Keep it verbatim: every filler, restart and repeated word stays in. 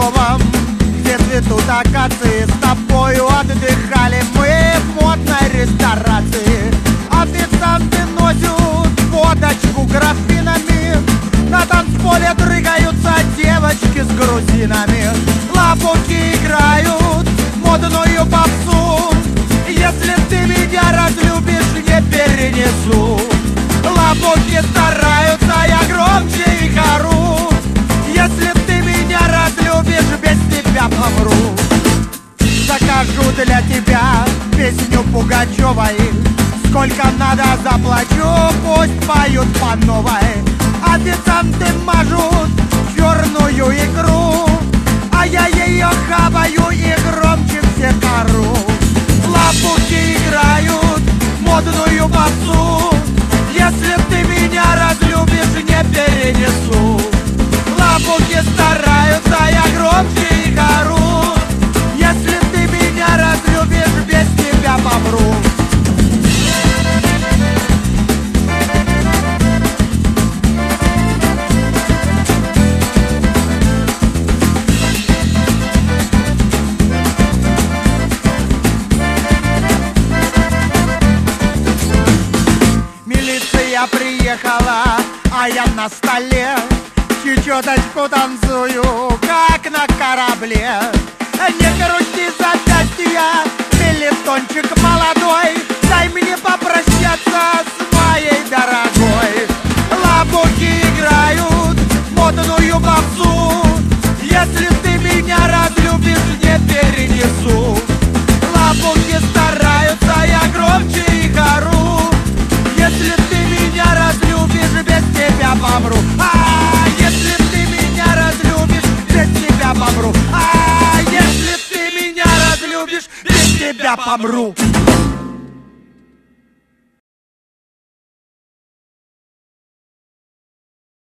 Пугачевом, где цветут акации. С тобою отдыхали мы в модной ресторации. Официанты носят водочку графинами, на танцполе дрыгаются девочки с грузинами. Лапуки играют модную попсу, если ты меня разлюбишь, не перенесу. Лапуки стараются, я громче их ору, если ты меня разлюбишь, без тебя помру. Закажу для тебя песню Пугачевой, сколько надо заплачу, пусть поют по новой. Официанты мажут черную икру, а я ее хаваю и громче всех ору. Лапуки играют модную попсу, если ты меня разлюбишь, не перенесу. Лапуки стараются, я громче их ору, если ты меня разлюбишь, без тебя помру. Милиция приехала, а я на столе чечеточку танцую, как на корабле. Не крути запястья, мелитончик молодой, дай мне попрощаться с моей дорогой. Лапуки играют модную попсу, если ты меня разлюбишь, не перенесу. Лапуки стараются, я громче их ору, если ты меня разлюбишь, без тебя помру. А если ты меня разлюбишь, без тебя помру. А если ты меня разлюбишь, без тебя помру.